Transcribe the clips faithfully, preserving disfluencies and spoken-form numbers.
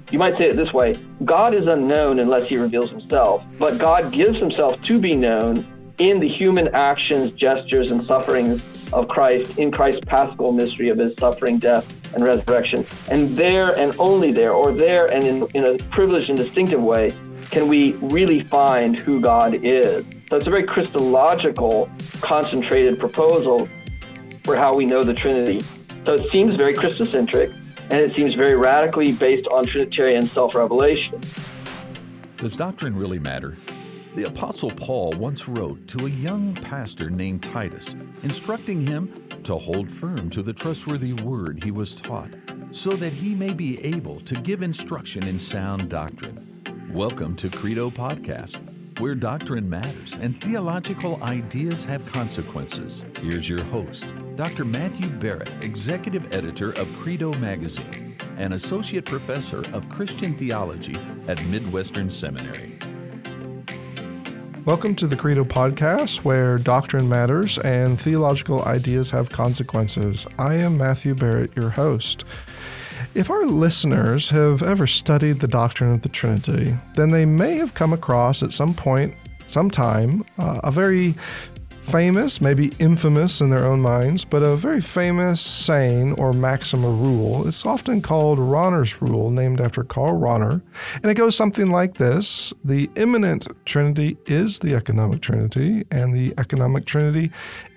You might say it this way: God is unknown unless he reveals himself, but God gives himself to be known in the human actions, gestures, and sufferings of Christ, in Christ's paschal mystery of his suffering, death, and resurrection. And there and only there, or there and in, in a privileged and distinctive way, can we really find who God is. So it's a very Christological, concentrated proposal for how we know the Trinity. So it seems very Christocentric, and it seems very radically based on Trinitarian self-revelation. Does doctrine really matter? The Apostle Paul once wrote to a young pastor named Titus, instructing him to hold firm to the trustworthy word he was taught, so that he may be able to give instruction in sound doctrine. Welcome to Credo Podcast, where doctrine matters and theological ideas have consequences. Here's your host, Doctor Matthew Barrett, Executive Editor of Credo Magazine and Associate Professor of Christian Theology at Midwestern Seminary. Welcome to the Credo Podcast, where doctrine matters and theological ideas have consequences. I am Matthew Barrett, your host. If our listeners have ever studied the doctrine of the Trinity, then they may have come across at some point, sometime, uh, a very famous, maybe infamous in their own minds, but a very famous saying or maxim or rule. It's often called Rahner's Rule, named after Karl Rahner. And it goes something like this: the immanent Trinity is the economic Trinity, and the economic Trinity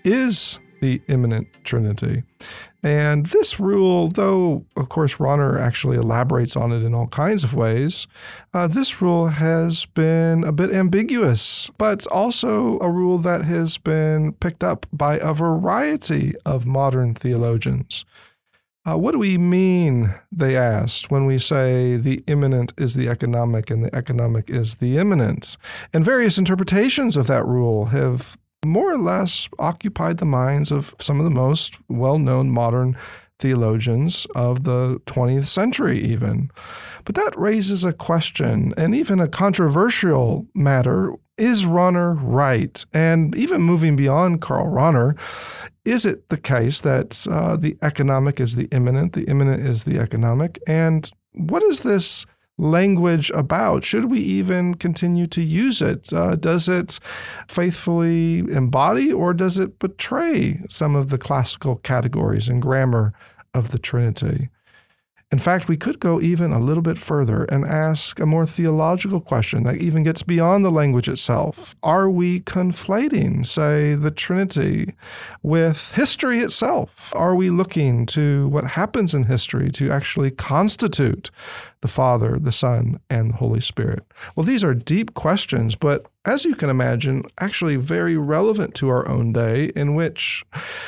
is the immanent Trinity. And this rule, though, of course, Rahner actually elaborates on it in all kinds of ways, uh, this rule has been a bit ambiguous, but also a rule that has been picked up by a variety of modern theologians. Uh, what do we mean, they asked, when we say the immanent is the economic and the economic is the immanent? And various interpretations of that rule have more or less occupied the minds of some of the most well-known modern theologians of the twentieth century even. But that raises a question, and even a controversial matter. Is Rahner right? And even moving beyond Karl Rahner, is it the case that uh, the economic is the immanent, the immanent is the economic? And what is this language about? Should we even continue to use it? Uh, does it faithfully embody, or does it betray some of the classical categories and grammar of the Trinity? In fact, we could go even a little bit further and ask a more theological question that even gets beyond the language itself. Are we conflating, say, the Trinity with history itself? Are we looking to what happens in history to actually constitute the Father, the Son, and the Holy Spirit? Well, these are deep questions, but as you can imagine, actually very relevant to our own day, in which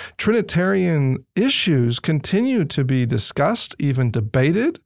Trinitarian issues continue to be discussed, even debated,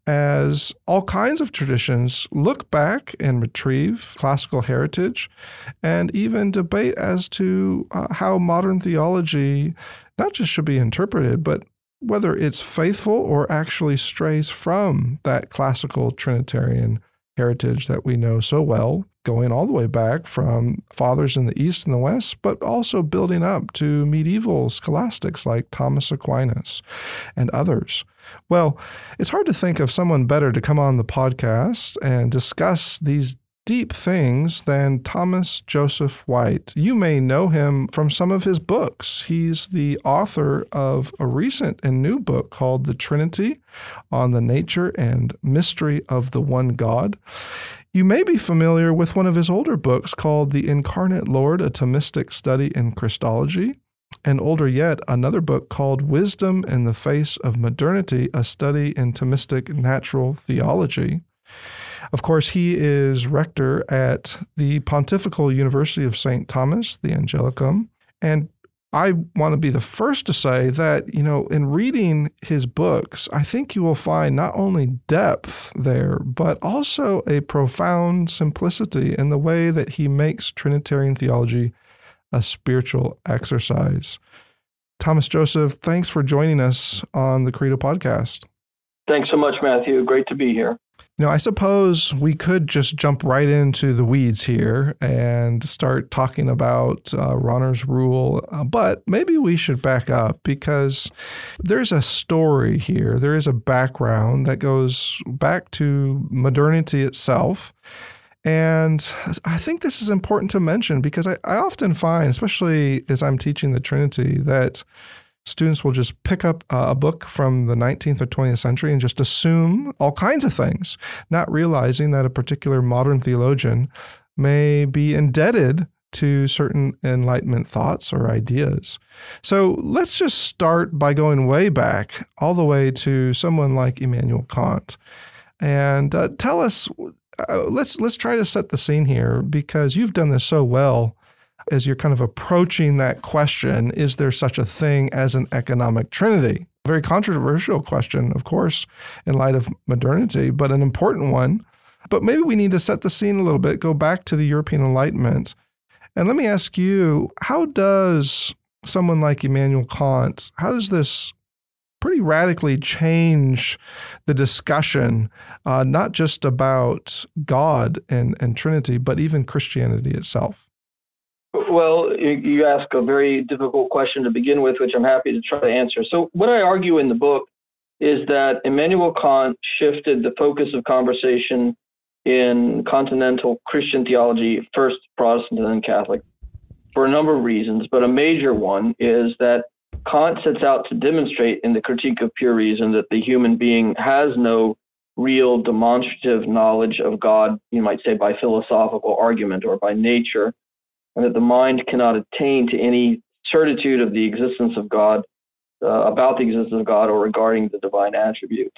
as all kinds of traditions look back and retrieve classical heritage, and even debate as to uh, how modern theology not just should be interpreted, but whether it's faithful or actually strays from that classical Trinitarian heritage that we know so well, going all the way back from fathers in the East and the West, but also building up to medieval scholastics like Thomas Aquinas and others. Well, it's hard to think of someone better to come on the podcast and discuss these deep things than Thomas Joseph White. You may know him from some of his books. He's the author of a recent and new book called The Trinity, on the nature and mystery of the one God. You may be familiar with one of his older books called The Incarnate Lord, a Thomistic Study in Christology, and older yet, another book called Wisdom in the Face of Modernity, a Study in Thomistic Natural Theology. Of course, he is rector at the Pontifical University of Saint Thomas, the Angelicum. And I want to be the first to say that, you know, in reading his books, I think you will find not only depth there, but also a profound simplicity in the way that he makes Trinitarian theology a spiritual exercise. Thomas Joseph, thanks for joining us on the Credo Podcast. Thanks so much, Matthew. Great to be here. You know, I suppose we could just jump right into the weeds here and start talking about uh, Rahner's rule, uh, but maybe we should back up because there's a story here. There is a background that goes back to modernity itself. And I think this is important to mention because I, I often find, especially as I'm teaching the Trinity, that students will just pick up a book from the nineteenth or twentieth century and just assume all kinds of things, not realizing that a particular modern theologian may be indebted to certain Enlightenment thoughts or ideas. So let's just start by going way back, all the way to someone like Immanuel Kant. And uh, tell us, uh, let's let's try to set the scene here because you've done this so well as you're kind of approaching that question, is there such a thing as an economic trinity? Very controversial question, of course, in light of modernity, but an important one. But maybe we need to set the scene a little bit, go back to the European Enlightenment. And let me ask you, how does someone like Immanuel Kant, how does this pretty radically change the discussion, uh, not just about God and, and Trinity, but even Christianity itself? Well, you ask a very difficult question to begin with, which I'm happy to try to answer. So what I argue in the book is that Immanuel Kant shifted the focus of conversation in continental Christian theology, first Protestant and then Catholic, for a number of reasons. But a major one is that Kant sets out to demonstrate in the Critique of Pure Reason that the human being has no real demonstrative knowledge of God, you might say by philosophical argument or by nature, and that the mind cannot attain to any certitude of the existence of God, uh, about the existence of God or regarding the divine attributes.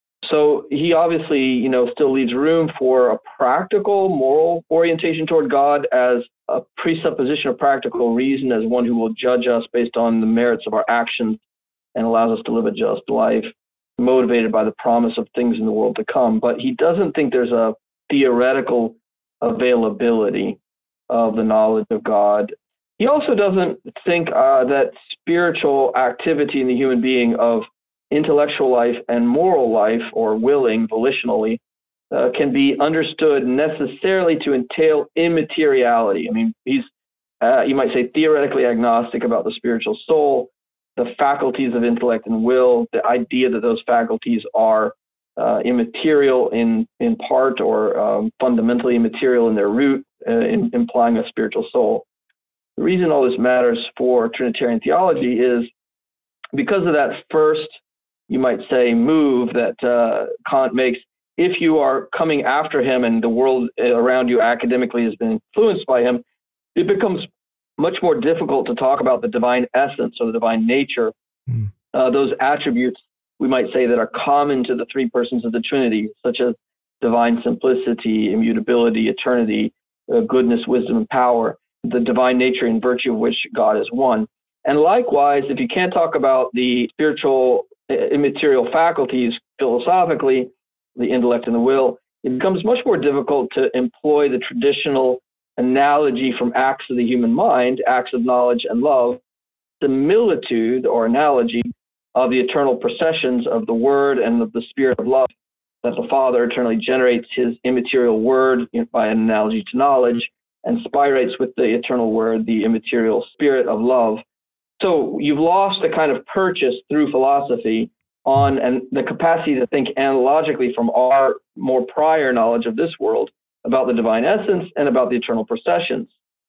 So he obviously, you know, still leaves room for a practical, moral orientation toward God as a presupposition of practical reason, as one who will judge us based on the merits of our actions and allows us to live a just life, motivated by the promise of things in the world to come. But he doesn't think there's a theoretical availability of the knowledge of God. He also doesn't think uh, that spiritual activity in the human being of intellectual life and moral life, or willing volitionally, uh, can be understood necessarily to entail immateriality. I mean, he's, uh, you might say, theoretically agnostic about the spiritual soul, the faculties of intellect and will, the idea that those faculties are uh, immaterial in, in part or um, fundamentally immaterial in their root, uh, in, implying a spiritual soul. The reason all this matters for Trinitarian theology is because of that first, you might say, move that uh, Kant makes. If you are coming after him and the world around you academically has been influenced by him, it becomes much more difficult to talk about the divine essence or the divine nature, mm. uh, those attributes, we might say, that are common to the three persons of the Trinity, such as divine simplicity, immutability, eternity, uh, goodness, wisdom, and power, the divine nature and virtue of which God is one. And likewise, if you can't talk about the spiritual immaterial faculties philosophically, the intellect and the will, it becomes much more difficult to employ the traditional analogy from acts of the human mind, acts of knowledge and love, similitude or analogy of the eternal processions of the Word and of the Spirit of love, that the Father eternally generates his immaterial Word by an analogy to knowledge and spirates with the eternal Word the immaterial Spirit of love. So you've lost the kind of purchase through philosophy on and the capacity to think analogically from our more prior knowledge of this world about the divine essence and about the eternal processions.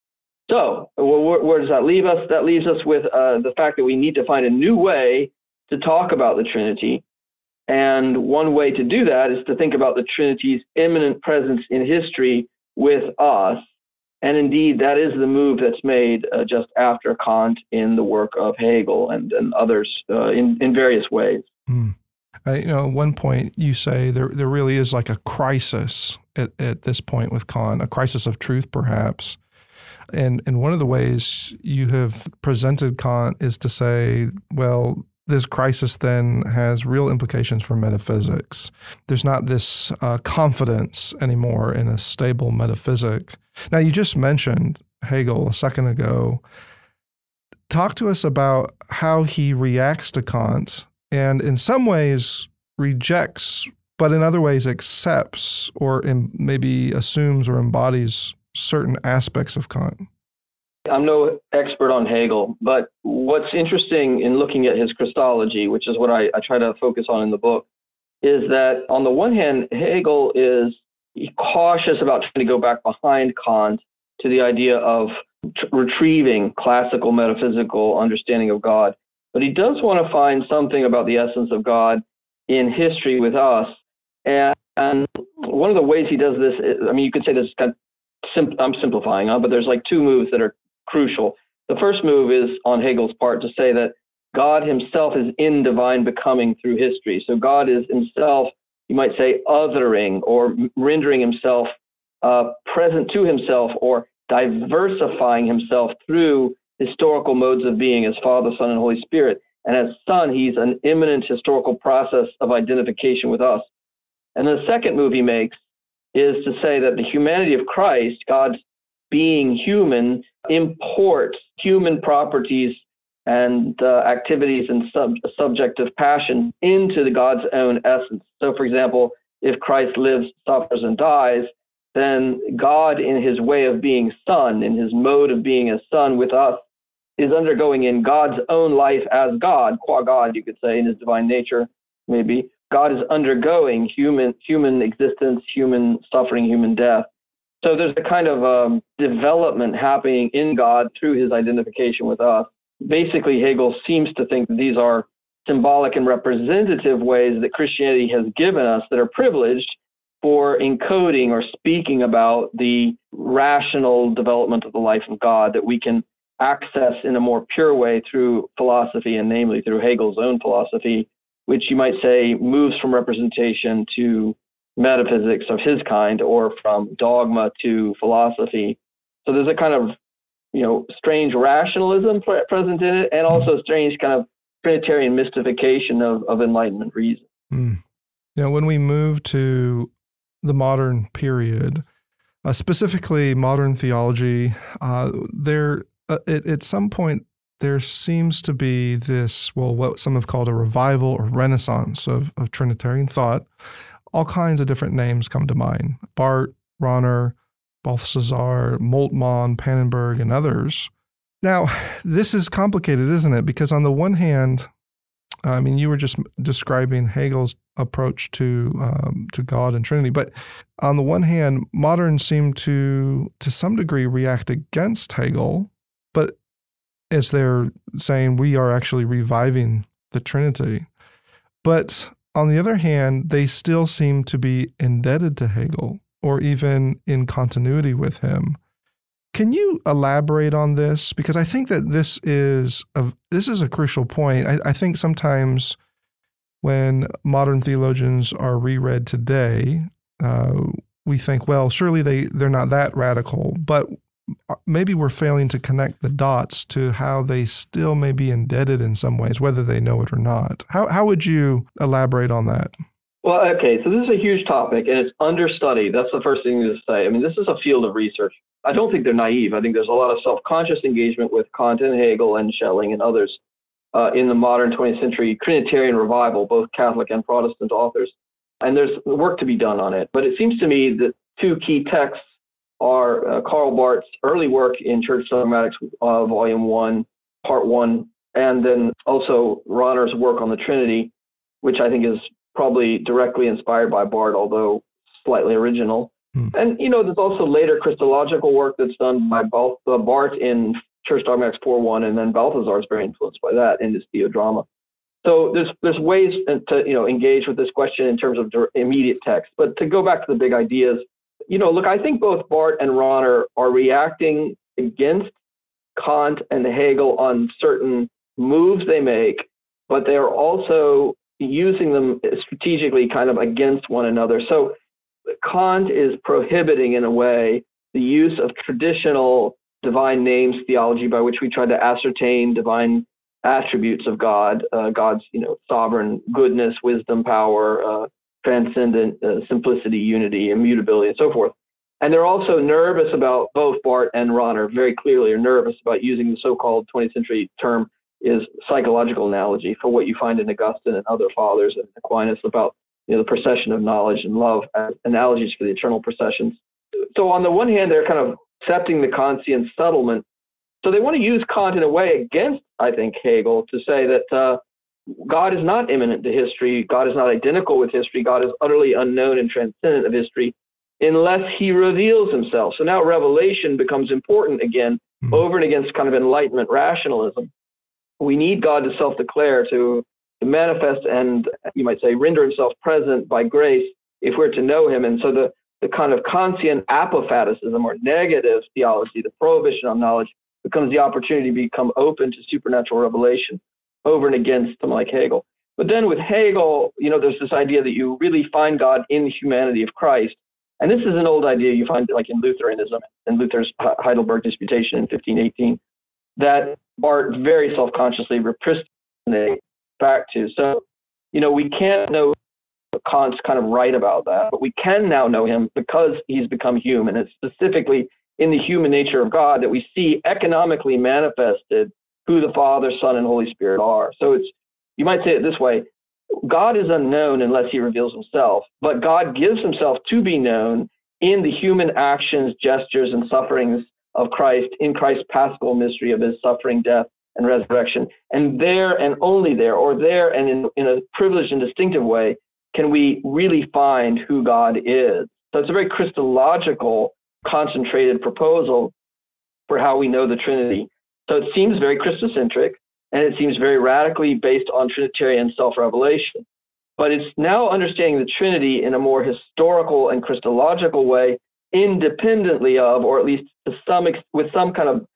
So where, where does that leave us? That leaves us with uh, the fact that we need to find a new way to talk about the Trinity. And one way to do that is to think about the Trinity's imminent presence in history with us. And indeed, that is the move that's made uh, just after Kant in the work of Hegel and, and others uh, in, in various ways. Mm. Uh, you know, at one point you say there there really is like a crisis at, at this point with Kant, a crisis of truth perhaps. And, and one of the ways you have presented Kant is to say, well, this crisis then has real implications for metaphysics. There's not this uh, confidence anymore in a stable metaphysic. Now, you just mentioned Hegel a second ago. Talk to us about how he reacts to Kant and in some ways rejects but in other ways accepts or em- maybe assumes or embodies certain aspects of Kant. I'm no expert on Hegel, but what's interesting in looking at his Christology, which is what I, I try to focus on in the book, is that on the one hand, Hegel is cautious about trying to go back behind Kant to the idea of t- retrieving classical metaphysical understanding of God. But he does want to find something about the essence of God in history with us. And, and one of the ways he does this, is, I mean, you could say this is kind of sim- I'm simplifying, huh? But there's like two moves that are crucial. The first move is on Hegel's part to say that God himself is in divine becoming through history. So God is himself, you might say, othering or rendering himself uh, present to himself or diversifying himself through historical modes of being as Father, Son, and Holy Spirit. And as Son, he's an immanent historical process of identification with us. And the second move he makes is to say that the humanity of Christ, God's being human, imports human properties and uh, activities and sub- subjective passion into the God's own essence. So, for example, if Christ lives, suffers, and dies, then God, in his way of being Son, in his mode of being a Son with us, is undergoing in God's own life as God, qua God, you could say, in his divine nature, maybe. God is undergoing human human existence, human suffering, human death. So there's a kind of um, development happening in God through his identification with us. Basically, Hegel seems to think that these are symbolic and representative ways that Christianity has given us that are privileged for encoding or speaking about the rational development of the life of God that we can access in a more pure way through philosophy, and namely through Hegel's own philosophy, which you might say moves from representation to metaphysics of his kind, or from dogma to philosophy. So there's a kind of, you know, strange rationalism pre- present in it, and also a strange kind of Trinitarian mystification of, of Enlightenment reason. Mm. You know, when we move to the modern period, uh, specifically modern theology, uh, there uh, it, at some point there seems to be this, well, what some have called a revival or renaissance of, of Trinitarian thought. All kinds of different names come to mind: Barth, Rahner, Balthasar, Moltmann, Pannenberg, and others. Now, this is complicated, isn't it? Because on the one hand, I mean, you were just describing Hegel's approach to um, to God and Trinity, but on the one hand, moderns seem to, to some degree, react against Hegel, but as they're saying, we are actually reviving the Trinity. But on the other hand, they still seem to be indebted to Hegel, or even in continuity with him. Can you elaborate on this? Because I think that this is a, this is a crucial point. I, I think sometimes when modern theologians are reread today, uh, we think, well, surely they, they're not that radical, but maybe we're failing to connect the dots to how they still may be indebted in some ways, whether they know it or not. How how would you elaborate on that? Well, okay, so this is a huge topic, and it's understudied. That's the first thing to say. I mean, this is a field of research. I don't think they're naive. I think there's a lot of self-conscious engagement with Kant and Hegel and Schelling and others uh, in the modern twentieth century Trinitarian revival, both Catholic and Protestant authors. And there's work to be done on it. But it seems to me that two key texts are uh, Karl Barth's early work in Church Dogmatics, uh, Volume one, Part one, and then also Rahner's work on the Trinity, which I think is probably directly inspired by Barth, although slightly original. Hmm. And, you know, there's also later Christological work that's done by both uh, Barth in Church Dogmatics four one, and then Balthasar is very influenced by that in his Theodrama. So there's there's ways to, you know, engage with this question in terms of immediate text. But to go back to the big ideas, you know, look, I think both Barth and Rahner are reacting against Kant and Hegel on certain moves they make, but they are also using them strategically kind of against one another. So Kant is prohibiting, in a way, the use of traditional divine names theology by which we try to ascertain divine attributes of God, uh, God's, you know, sovereign goodness, wisdom, power, uh, transcendent uh, simplicity, unity, immutability, and so forth. And they're also nervous about, both Barth and Rahner very clearly are nervous about using the so-called twentieth century term is psychological analogy for what you find in Augustine and other fathers and Aquinas about you know, the procession of knowledge and love as analogies for the eternal processions. So on the one hand, they're kind of accepting the Kantian settlement. So they want to use Kant in a way against, I think, Hegel to say that uh, God is not immanent to history. God is not identical with history. God is utterly unknown and transcendent of history unless he reveals himself. So now revelation becomes important again, mm-hmm. over and against kind of Enlightenment rationalism. We need God to self-declare, to, to manifest and, you might say, render himself present by grace if we're to know him. And so the, the kind of Kantian apophaticism or negative theology, the prohibition on knowledge, becomes the opportunity to become open to supernatural revelation over and against someone like Hegel. But then with Hegel, you know, there's this idea that you really find God in the humanity of Christ. And this is an old idea you find like in Lutheranism, in Luther's Heidelberg Disputation in fifteen eighteen, that Barth very self-consciously repristicates back to. So, you know, we can't know Kant's kind of right about that, but we can now know him because he's become human. It's specifically in the human nature of God that we see economically manifested who the Father, Son, and Holy Spirit are. So it's, you might say it this way, God is unknown unless he reveals himself, but God gives himself to be known in the human actions, gestures, and sufferings of Christ, in Christ's paschal mystery of his suffering, death, and resurrection. And there and only there, or there and in, in a privileged and distinctive way, can we really find who God is. So it's a very Christological, concentrated proposal for how we know the Trinity. So it seems very Christocentric, and it seems very radically based on Trinitarian self-revelation. But it's now understanding the Trinity in a more historical and Christological way, independently of, or at least to some ex- with some kind of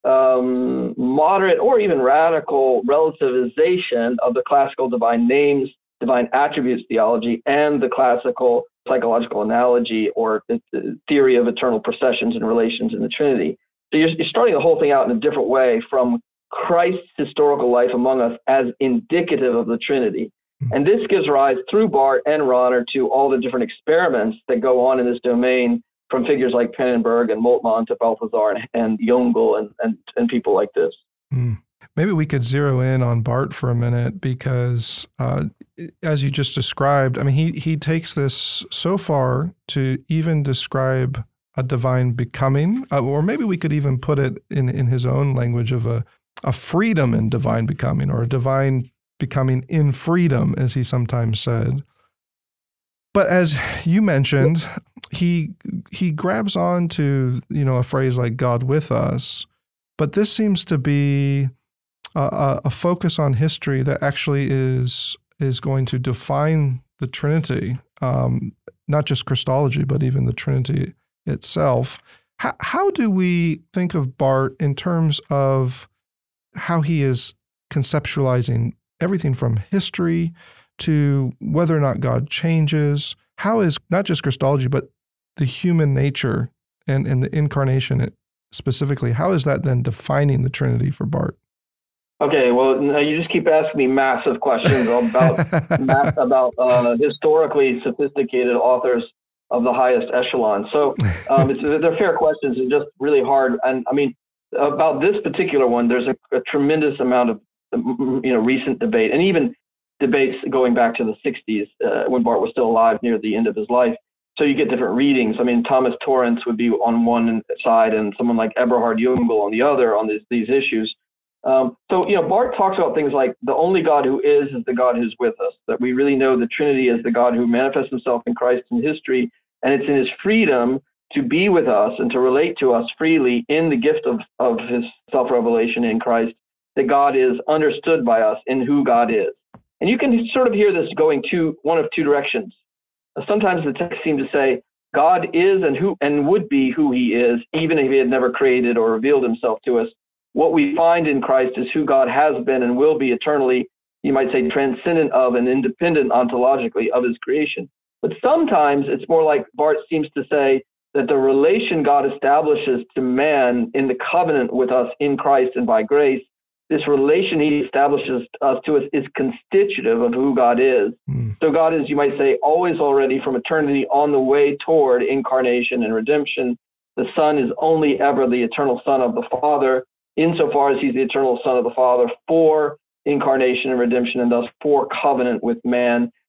um, moderate or even radical relativization of the classical divine names, divine attributes theology, and the classical psychological analogy or the, the theory of eternal processions and relations in the Trinity. So you're, you're starting the whole thing out in a different way from Christ's historical life among us as indicative of the Trinity. And this gives rise through Barth and Rahner to all the different experiments that go on in this domain, from figures like Pannenberg and Moltmann to Balthasar and, and Jungel and, and, and people like this. Mm. Maybe we could zero in on Barth for a minute because, uh, as you just described, I mean, he he takes this so far to even describe a divine becoming, uh, or maybe we could even put it in, in his own language of a, a freedom in divine becoming, or a divine becoming in freedom, as he sometimes said. But as you mentioned, he he grabs on to, you know, a phrase like God with us, but this seems to be a, a focus on history that actually is is going to define the Trinity, um, not just Christology, but even the Trinity itself. How, how do we think of Barth in terms of how he is conceptualizing everything from history to whether or not God changes? How is not just Christology, but the human nature and, and the incarnation specifically, how is that then defining the Trinity for Barth? Okay, well, you just keep asking me massive questions about math, about uh, historically sophisticated authors of the highest echelon. So um, it's, they're fair questions and just really hard. And I mean, about this particular one, there's a, a tremendous amount of you know recent debate, and even debates going back to the sixties uh, when Barth was still alive near the end of his life. So you get different readings. I mean, Thomas Torrance would be on one side and someone like Eberhard Jungel on the other on these, these issues. Um, so, you know, Barth talks about things like the only God who is is the God who's with us, that we really know the Trinity is the God who manifests himself in Christ in history, and it's in his freedom to be with us and to relate to us freely in the gift of, of his self-revelation in Christ, that God is understood by us in who God is. And you can sort of hear this going to one of two directions. Sometimes the text seems to say God is and who and would be who he is, even if he had never created or revealed himself to us. What we find in Christ is who God has been and will be eternally, you might say, transcendent of and independent ontologically of his creation. But sometimes it's more like Barth seems to say that the relation God establishes to man in the covenant with us in Christ and by grace, this relation he establishes us to us is constitutive of who God is. Mm. So God is, you might say, always already from eternity on the way toward incarnation and redemption. The Son is only ever the eternal Son of the Father, insofar as he's the eternal Son of the Father for incarnation and redemption, and thus for covenant with man.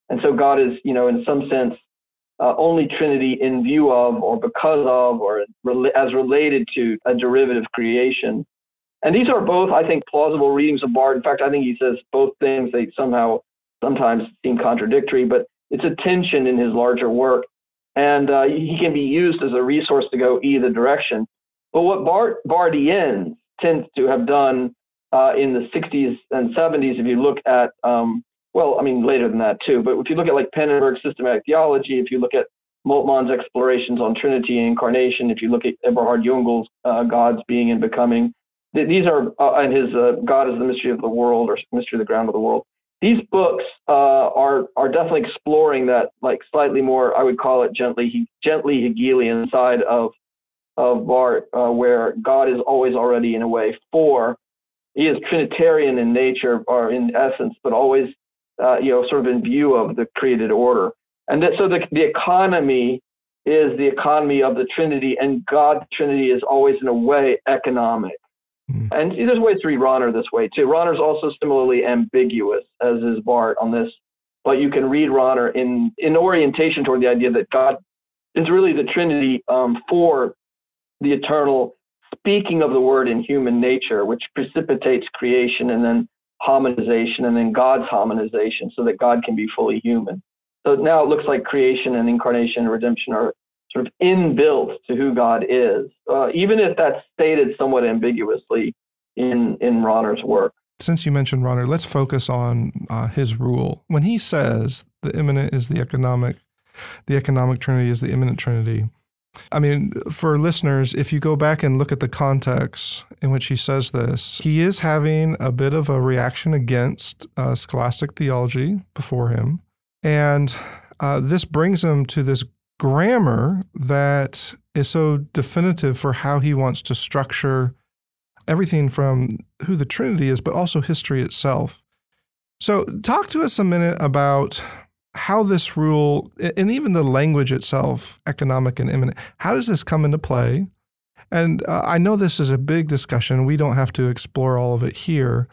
And so God is, you know, in some sense, uh, only Trinity in view of, or because of, or re- as related to a derivative creation. And these are both, I think, plausible readings of Barth. In fact, I think he says both things. They somehow sometimes seem contradictory, but it's a tension in his larger work. And uh, he can be used as a resource to go either direction. But what Bart, Barthians tends to have done uh, in the sixties and seventies, if you look at, um, well, I mean, later than that too, but if you look at like Pannenberg's systematic theology, if you look at Moltmann's explorations on Trinity and incarnation, if you look at Eberhard Jungel's uh, Gods Being and Becoming, th- these are, uh, and his uh, God is the Mystery of the World, or Mystery of the Ground of the World. These books uh, are are definitely exploring that, like slightly more, I would call it gently gently Hegelian side of of Barth, uh, where God is always already in a way for. He is Trinitarian in nature or in essence, but always uh, you know sort of in view of the created order. And that, so the the economy is the economy of the Trinity, and God's Trinity is always in a way economic. And there's ways to read Rahner this way too. Rahner's also similarly ambiguous, as is Barth on this. But you can read Rahner in, in orientation toward the idea that God is really the Trinity um, for the eternal speaking of the word in human nature, which precipitates creation and then harmonization and then God's harmonization so that God can be fully human. So now it looks like creation and incarnation and redemption are sort of inbuilt to who God is, uh, even if that's stated somewhat ambiguously in, in Rahner's work. Since you mentioned Rahner, let's focus on uh, his rule. When he says the immanent is the economic, the economic Trinity is the immanent Trinity, I mean, for listeners, if you go back and look at the context in which he says this, he is having a bit of a reaction against uh, scholastic theology before him. And uh, this brings him to this grammar that is so definitive for how he wants to structure everything from who the Trinity is, but also history itself. So talk to us a minute about how this rule, and even the language itself, economic and immanent, how does this come into play? And uh, I know this is a big discussion. We don't have to explore all of it here.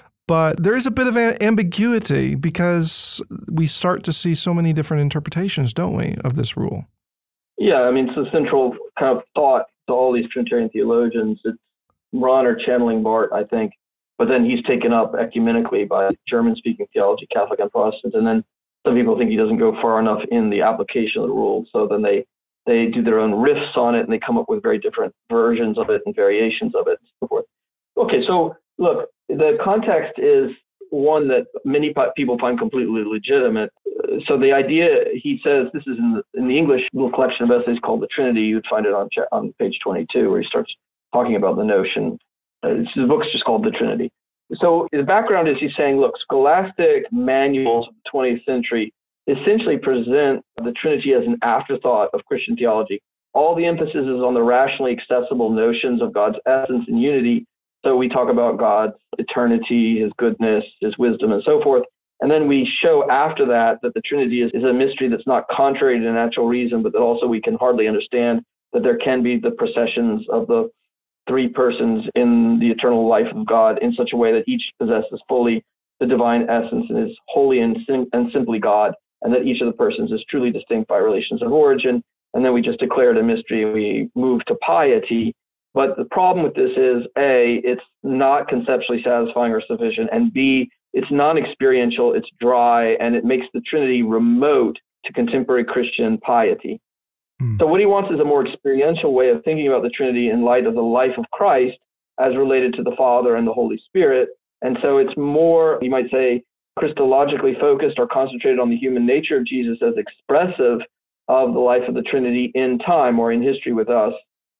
But there is a bit of ambiguity because we start to see so many different interpretations, don't we, of this rule? Yeah, I mean, it's a central kind of thought to all these Trinitarian theologians. It's Rahner channeling Barth, I think, but then he's taken up ecumenically by German-speaking theology, Catholic and Protestant, and then some people think he doesn't go far enough in the application of the rule, so then they, they do their own riffs on it, and they come up with very different versions of it and variations of it and so forth. Okay, so look, the context is one that many people find completely legitimate. So the idea, he says, this is in the, in the English little collection of essays called The Trinity. You'd find it on on page twenty-two, where he starts talking about the notion. Uh, the book's just called The Trinity. So the background is he's saying, look, scholastic manuals of the twentieth century essentially present the Trinity as an afterthought of Christian theology. All the emphasis is on the rationally accessible notions of God's essence and unity. So we talk about God's eternity, his goodness, his wisdom, and so forth. And then we show after that that the Trinity is, is a mystery that's not contrary to natural reason, but that also we can hardly understand, that there can be the processions of the three persons in the eternal life of God in such a way that each possesses fully the divine essence and is wholly and, sim- and simply God, and that each of the persons is truly distinct by relations of origin. And then we just declare it a mystery and we move to piety. But the problem with this is, A, it's not conceptually satisfying or sufficient, and B, it's non-experiential, it's dry, and it makes the Trinity remote to contemporary Christian piety. Mm. So what he wants is a more experiential way of thinking about the Trinity in light of the life of Christ as related to the Father and the Holy Spirit. And so it's more, you might say, Christologically focused or concentrated on the human nature of Jesus as expressive of the life of the Trinity in time or in history with us.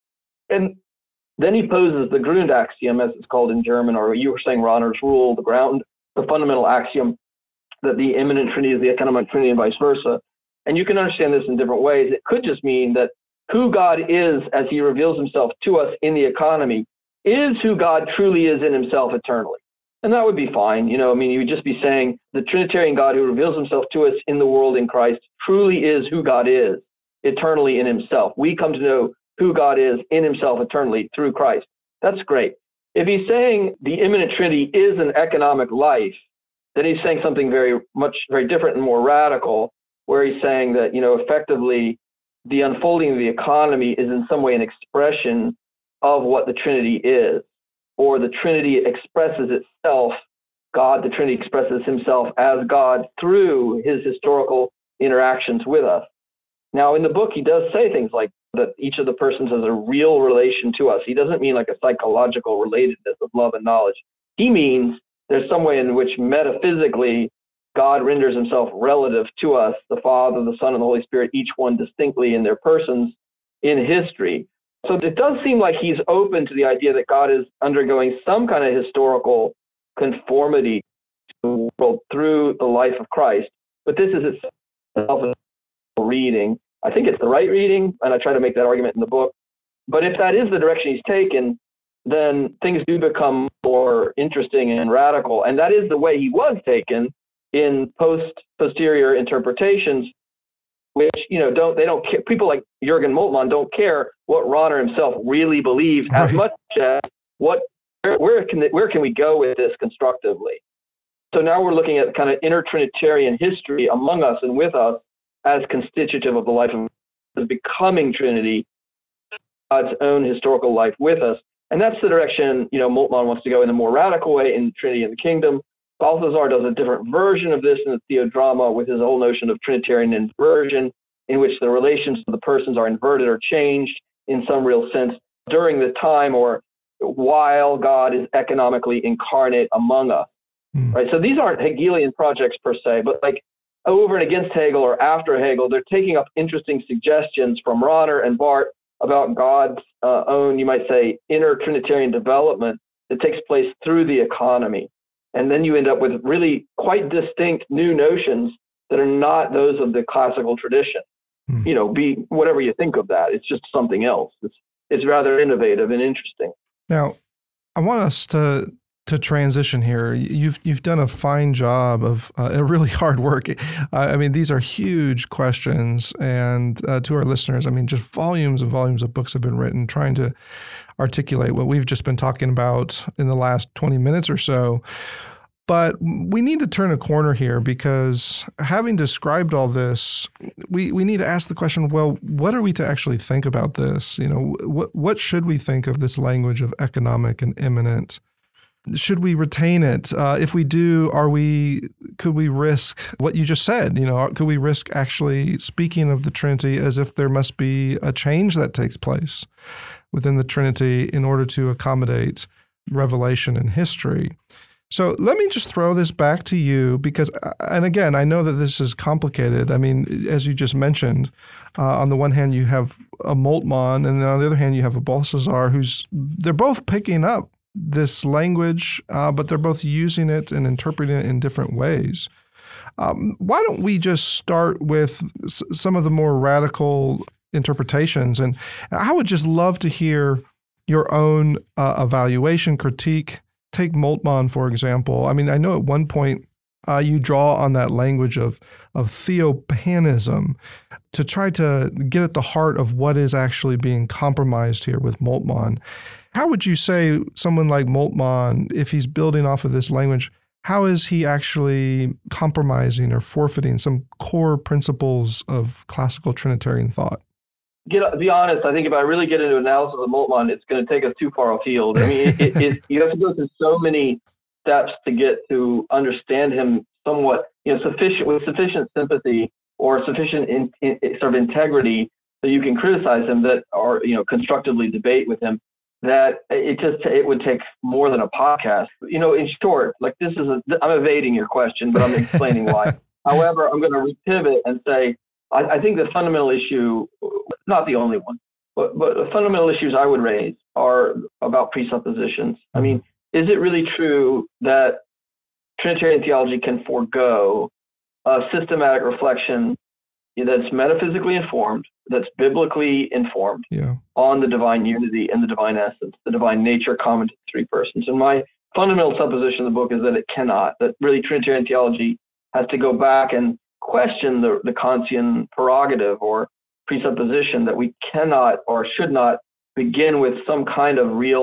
And then he poses the Grundaxiom, as it's called in German, or you were saying Rahner's rule, the ground, the fundamental axiom that the immanent Trinity is the economic Trinity and vice versa. And you can understand this in different ways. It could just mean that who God is as he reveals himself to us in the economy is who God truly is in himself eternally. And that would be fine. You know, I mean, you would just be saying the Trinitarian God who reveals himself to us in the world in Christ truly is who God is eternally in himself. We come to know who God is in himself eternally through Christ. That's great. If he's saying the immanent Trinity is an economic life, then he's saying something very much, very different and more radical, where he's saying that, you know, effectively the unfolding of the economy is in some way an expression of what the Trinity is, or the Trinity expresses itself, God, the Trinity expresses himself as God through his historical interactions with us. Now, in the book, he does say things like that each of the persons has a real relation to us. He doesn't mean like a psychological relatedness of love and knowledge. He means there's some way in which metaphysically God renders himself relative to us, the Father, the Son, and the Holy Spirit, each one distinctly in their persons in history. So it does seem like he's open to the idea that God is undergoing some kind of historical conformity to the world through the life of Christ. But this is itself a reading. I think it's the right reading, and I try to make that argument in the book. But if that is the direction he's taken, then things do become more interesting and radical. And that is the way he was taken in post-posterior interpretations, which, you know, don't they don't care. People like Jürgen Moltmann don't care what Rahner himself really believes right. as much as what where, where can where can we go with this constructively. So now we're looking at kind of inter-Trinitarian history among us and with us as constitutive of the life of the becoming Trinity, God's own historical life with us. And that's the direction, you know, Moltmann wants to go in a more radical way in Trinity and the Kingdom. Balthasar does a different version of this in the Theodrama with his whole notion of Trinitarian inversion, in which the relations of the persons are inverted or changed in some real sense during the time or while God is economically incarnate among us. Mm. Right. So these aren't Hegelian projects per se, but like over and against Hegel or after Hegel, they're taking up interesting suggestions from Rahner and Barth about God's uh, own, you might say, inner Trinitarian development that takes place through the economy. And then you end up with really quite distinct new notions that are not those of the classical tradition. Hmm. You know, be whatever you think of that, it's just something else. It's it's rather innovative and interesting. Now, I want us to to transition here. You've you've done a fine job of uh, a really hard work. Uh, I mean, these are huge questions, and uh, to our listeners, I mean, just volumes and volumes of books have been written trying to articulate what we've just been talking about in the last twenty minutes or so. But we need to turn a corner here, because having described all this, we, we need to ask the question, well, what are we to actually think about this? You know, what what should we think of this language of economic and immanent? Should we retain it? Uh, if we do, are we? Could we risk what you just said? You know, could we risk actually speaking of the Trinity as if there must be a change that takes place within the Trinity in order to accommodate revelation and history? So let me just throw this back to you, because, and again, I know that this is complicated. I mean, as you just mentioned, uh, on the one hand you have a Moltmann, and then on the other hand you have a Balthasar, who's they're both picking up this language, uh, but they're both using it and interpreting it in different ways. Um, why don't we just start with s- some of the more radical interpretations? And I would just love to hear your own uh, evaluation, critique. Take Moltmann, for example. I mean, I know at one point uh, you draw on that language of, of theopanism to try to get at the heart of what is actually being compromised here with Moltmann. How would you say someone like Moltmann, if he's building off of this language, how is he actually compromising or forfeiting some core principles of classical Trinitarian thought? Get, to be honest, I think if I really get into analysis of Moltmann, it's going to take us too far afield. I mean, it, it, it, you have to go through so many steps to get to understand him somewhat, you know, sufficient with sufficient sympathy or sufficient in, in, sort of integrity that you can criticize him, that or you know constructively debate with him. That it just it would take more than a podcast. You know, in short, like this is a, I'm evading your question, but I'm explaining why. However, I'm going to repivot and say I, I think the fundamental issue, not the only one, but but the fundamental issues I would raise are about presuppositions. I mean, is it really true that Trinitarian theology can forego a systematic reflection that's metaphysically informed, that's biblically informed yeah. on the divine unity and the divine essence, the divine nature common to the three persons? And my fundamental supposition in the book is that it cannot, that really Trinitarian theology has to go back and question the, the Kantian prerogative or presupposition that we cannot or should not begin with some kind of real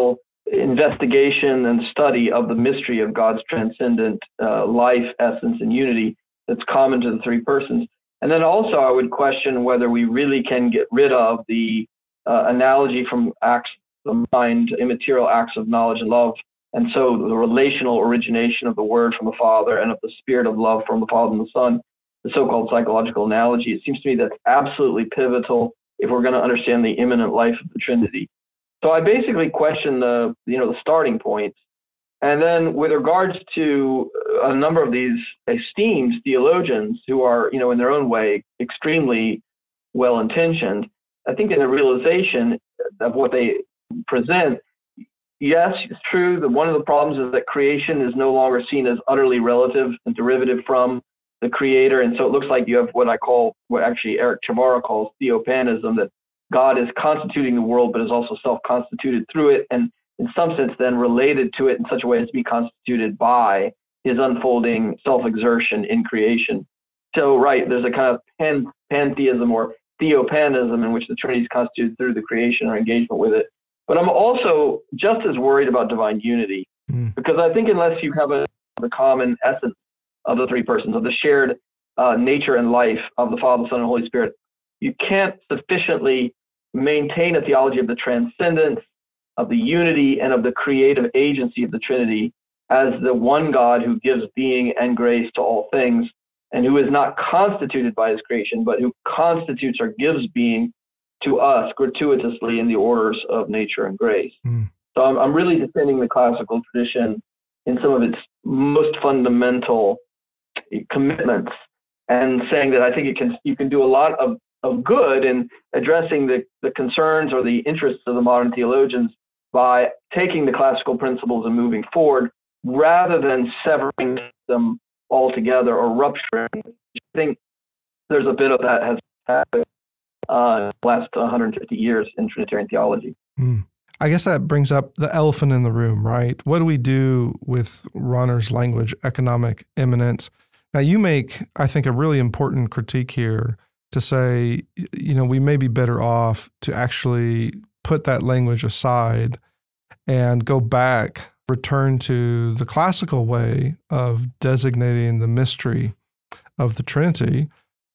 investigation and study of the mystery of God's transcendent uh, life, essence, and unity that's common to the three persons. And then also I would question whether we really can get rid of the uh, analogy from acts of mind, immaterial acts of knowledge and love, and so the relational origination of the Word from the Father and of the Spirit of love from the Father and the Son, the so-called psychological analogy. It seems to me that's absolutely pivotal if we're going to understand the immanent life of the Trinity. So I basically question the, you know, the starting point. And then with regards to a number of these esteemed theologians who are, you know, in their own way, extremely well-intentioned, I think in the realization of what they present, yes, it's true that one of the problems is that creation is no longer seen as utterly relative and derivative from the Creator. And so it looks like you have what I call, what actually Eric Chavara calls theopanism, that God is constituting the world, but is also self-constituted through it, and in some sense then related to it in such a way as to be constituted by his unfolding self-exertion in creation. So, right, there's a kind of pan, pantheism or theopanism in which the Trinity is constituted through the creation or engagement with it. But I'm also just as worried about divine unity, mm. because I think unless you have a, the common essence of the three persons, of the shared uh, nature and life of the Father, Son, and Holy Spirit, you can't sufficiently maintain a theology of the transcendence, of the unity, and of the creative agency of the Trinity as the one God who gives being and grace to all things, and who is not constituted by his creation, but who constitutes or gives being to us gratuitously in the orders of nature and grace. Mm. So I'm, I'm really defending the classical tradition in some of its most fundamental commitments, and saying that I think it can you can do a lot of, of good in addressing the, the concerns or the interests of the modern theologians by taking the classical principles and moving forward, rather than severing them altogether or rupturing. I think there's a bit of that has happened uh, in the last one hundred fifty years in Trinitarian theology. Mm. I guess that brings up the elephant in the room, right? What do we do with Rahner's language, economic immanence? Now, you make, I think, a really important critique here to say, you know, we may be better off to actually put that language aside and go back, return to the classical way of designating the mystery of the Trinity,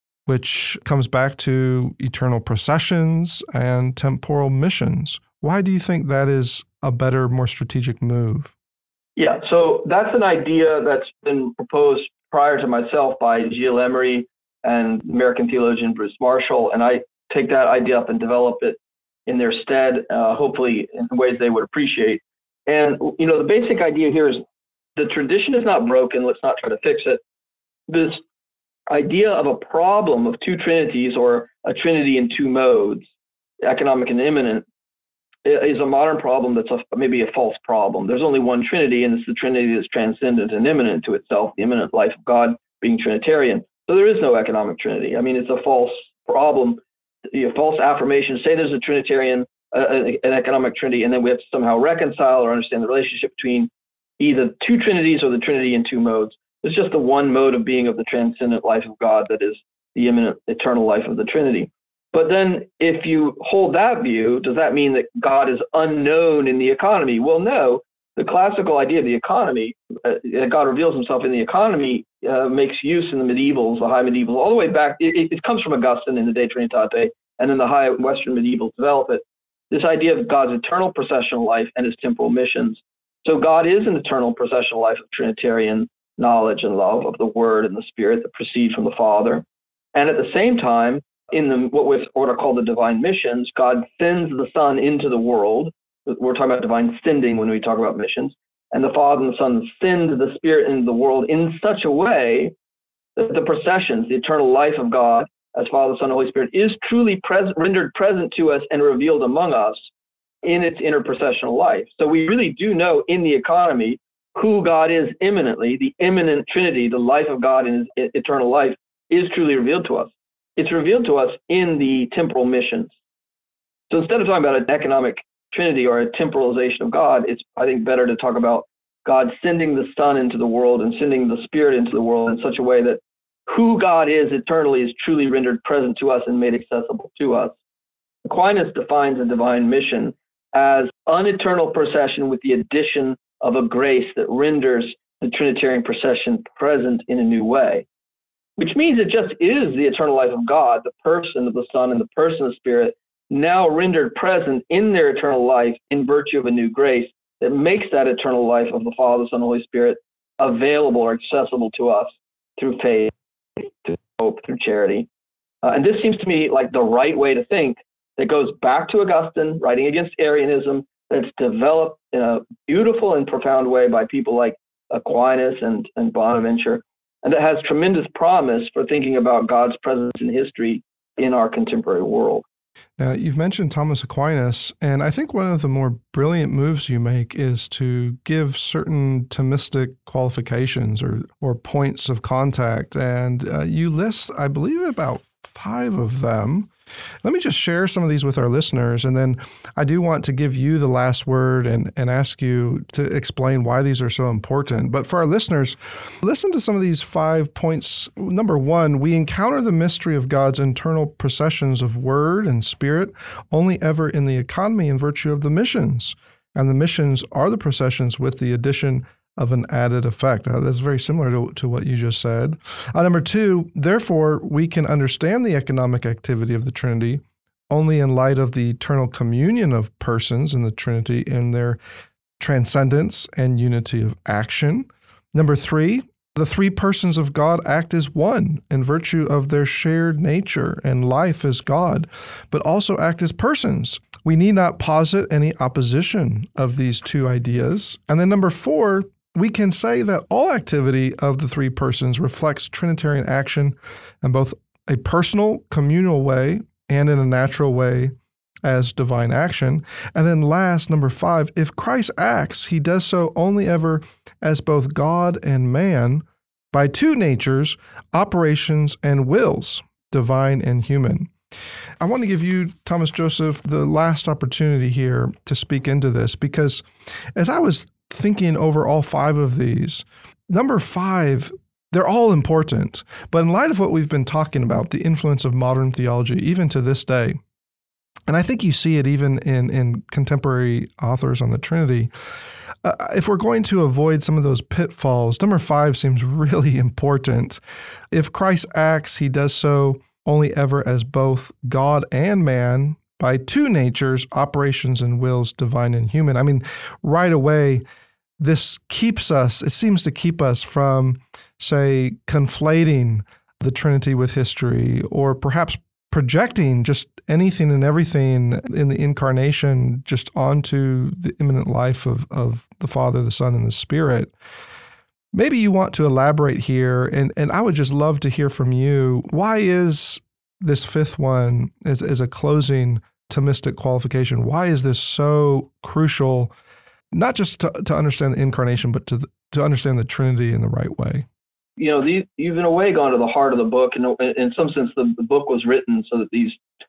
which comes back to eternal processions and temporal missions. Why do you think that is a better, more strategic move? Yeah, so that's an idea that's been proposed prior to myself by Gilles Emery and American theologian Bruce Marshall, and I take that idea up and develop it in their stead, uh, hopefully in ways they would appreciate. And, you know, the basic idea here is the tradition is not broken. Let's not try to fix it. This idea of a problem of two trinities, or a trinity in two modes, economic and immanent, is a modern problem that's a, maybe a false problem. There's only one Trinity, and it's the Trinity that's transcendent and immanent to itself, the immanent life of God being Trinitarian. So there is no economic Trinity. I mean, it's a false problem, a false affirmation. Say there's a Trinitarian, uh, an economic Trinity, and then we have to somehow reconcile or understand the relationship between either two Trinities or the Trinity in two modes. It's just the one mode of being of the transcendent life of God that is the immanent eternal life of the Trinity. But then if you hold that view, does that mean that God is unknown in the economy? Well, no. The classical idea of the economy, uh, that God reveals himself in the economy, uh, makes use in the medievals, the high medievals, all the way back. It, it comes from Augustine in the De Trinitate, and then the high Western medievals develop it. This idea of God's eternal processional life and his temporal missions. So God is an eternal processional life of Trinitarian knowledge and love of the Word and the Spirit that proceed from the Father. And at the same time, in the what, with, what are called the divine missions, God sends the Son into the world. We're talking about divine sending when we talk about missions. And the Father and the Son send the Spirit into the world in such a way that the processions, the eternal life of God, as Father, Son, and Holy Spirit, is truly pres- rendered present to us and revealed among us in its interprocessional life. So we really do know in the economy who God is immanently. The immanent Trinity, the life of God in his eternal life, is truly revealed to us. It's revealed to us in the temporal missions. So instead of talking about an economic Trinity or a temporalization of God, it's, I think, better to talk about God sending the Son into the world and sending the Spirit into the world in such a way that who God is eternally is truly rendered present to us and made accessible to us. Aquinas defines a divine mission as uneternal procession with the addition of a grace that renders the Trinitarian procession present in a new way, which means it just is the eternal life of God, the person of the Son and the person of the Spirit, now rendered present in their eternal life in virtue of a new grace that makes that eternal life of the Father, Son, and Holy Spirit available or accessible to us through faith, through hope, through charity. Uh, and this seems to me like the right way to think, that goes back to Augustine, writing against Arianism, that's developed in a beautiful and profound way by people like Aquinas and, and Bonaventure, and that has tremendous promise for thinking about God's presence in history in our contemporary world. Now, you've mentioned Thomas Aquinas, and I think one of the more brilliant moves you make is to give certain Thomistic qualifications or, or points of contact, and uh, you list, I believe, about five of them. Let me just share some of these with our listeners, and then I do want to give you the last word and, and ask you to explain why these are so important. But for our listeners, listen to some of these five points. Number one, we encounter the mystery of God's internal processions of word and spirit only ever in the economy in virtue of the missions. And the missions are the processions with the addition of an added effect. Uh, that's very similar to, to what you just said. Uh, number two, therefore, we can understand the economic activity of the Trinity only in light of the eternal communion of persons in the Trinity in their transcendence and unity of action. Number three, the three persons of God act as one in virtue of their shared nature and life as God, but also act as persons. We need not posit any opposition of these two ideas. And then number four, we can say that all activity of the three persons reflects Trinitarian action in both a personal, communal way and in a natural way as divine action. And then last, number five, if Christ acts, he does so only ever as both God and man by two natures, operations and wills, divine and human. I want to give you, Thomas Joseph, the last opportunity here to speak into this, because as I was thinking over all five of these, number five, they're all important. But in light of what we've been talking about, the influence of modern theology, even to this day, and I think you see it even in, in contemporary authors on the Trinity, uh, if we're going to avoid some of those pitfalls, number five seems really important. If Christ acts, he does so only ever as both God and man by two natures, operations and wills, divine and human. I mean, right away, this keeps us, it seems to keep us from, say, conflating the Trinity with history, or perhaps projecting just anything and everything in the incarnation just onto the immanent life of, of the Father, the Son, and the Spirit. Maybe you want to elaborate here, and, and I would just love to hear from you. Why is this fifth one, as, as a closing Thomistic qualification, why is this so crucial, not just to, to understand the incarnation, but to, the, to understand the Trinity in the right way? You know, these, you've in a way gone to the heart of the book. And in, in some sense, the, the book was written so that these,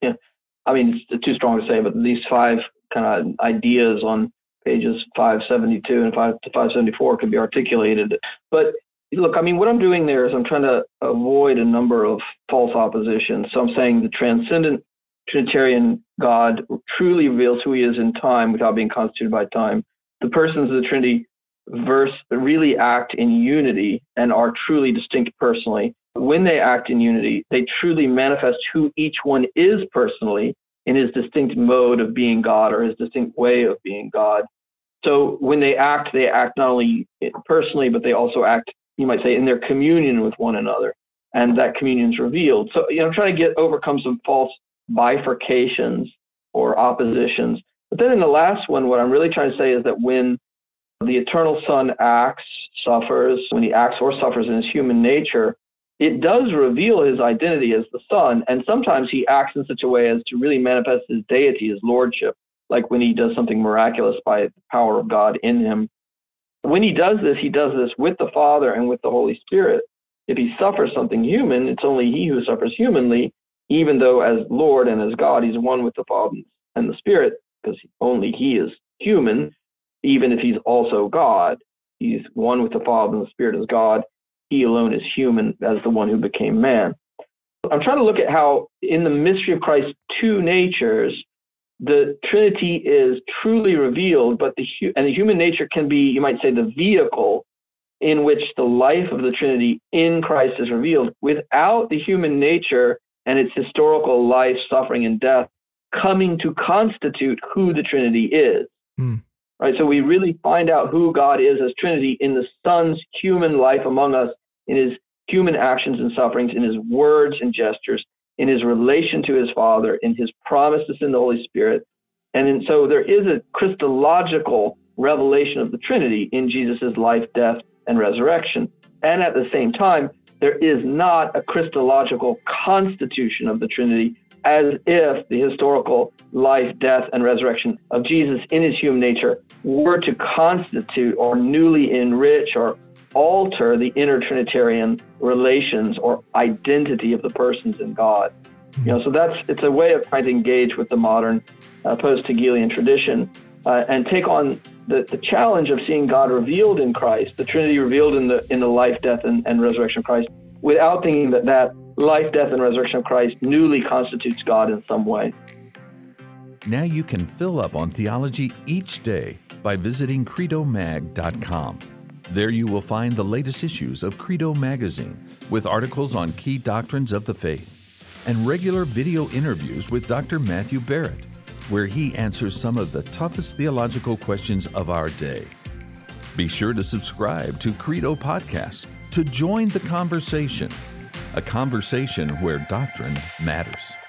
I mean, it's too strong to say, but these five kind of ideas on pages five seventy-two and five to five seventy-four could be articulated. But look, I mean, what I'm doing there is I'm trying to avoid a number of false oppositions. So I'm saying the transcendent Trinitarian God truly reveals who he is in time without being constituted by time. The persons of the Trinity verse really act in unity and are truly distinct personally. When they act in unity, they truly manifest who each one is personally in his distinct mode of being God or his distinct way of being God. So when they act, they act not only personally, but they also act, you might say, in their communion with one another. And that communion is revealed. So, you know, I'm trying to get overcome some false bifurcations or oppositions. But then in the last one, what I'm really trying to say is that when the eternal Son acts, suffers, when he acts or suffers in his human nature, it does reveal his identity as the Son. And sometimes he acts in such a way as to really manifest his deity, his lordship, like when he does something miraculous by the power of God in him. When he does this, he does this with the Father and with the Holy Spirit. If he suffers something human, it's only he who suffers humanly, even though as Lord and as God, he's one with the Father and the Spirit, because only he is human. Even if he's also God, he's one with the Father and the Spirit as God. He alone is human as the one who became man. I'm trying to look at how in the mystery of Christ's two natures, the Trinity is truly revealed, but the and the human nature can be, you might say, the vehicle in which the life of the Trinity in Christ is revealed. Without the human nature and its historical life, suffering, and death coming to constitute who the Trinity is. Hmm. Right? So we really find out who God is as Trinity in the Son's human life among us, in his human actions and sufferings, in his words and gestures, in his relation to his Father, in his promises in the Holy Spirit. And in, so there is a Christological revelation of the Trinity in Jesus' life, death, and resurrection. And at the same time, there is not a Christological constitution of the Trinity, as if the historical life, death, and resurrection of Jesus in his human nature were to constitute or newly enrich or alter the inner Trinitarian relations or identity of the persons in God. You know, so that's it's a way of trying to engage with the modern uh, post-Hegelian tradition uh, and take on the, the challenge of seeing God revealed in Christ, the Trinity revealed in the in the life, death, and, and resurrection of Christ, without thinking that that life, death, and resurrection of Christ newly constitutes God in some way. Now you can fill up on theology each day by visiting credo mag dot com. There you will find the latest issues of Credo Magazine with articles on key doctrines of the faith and regular video interviews with Doctor Matthew Barrett, where he answers some of the toughest theological questions of our day. Be sure to subscribe to Credo Podcasts to join the conversation, a conversation where doctrine matters.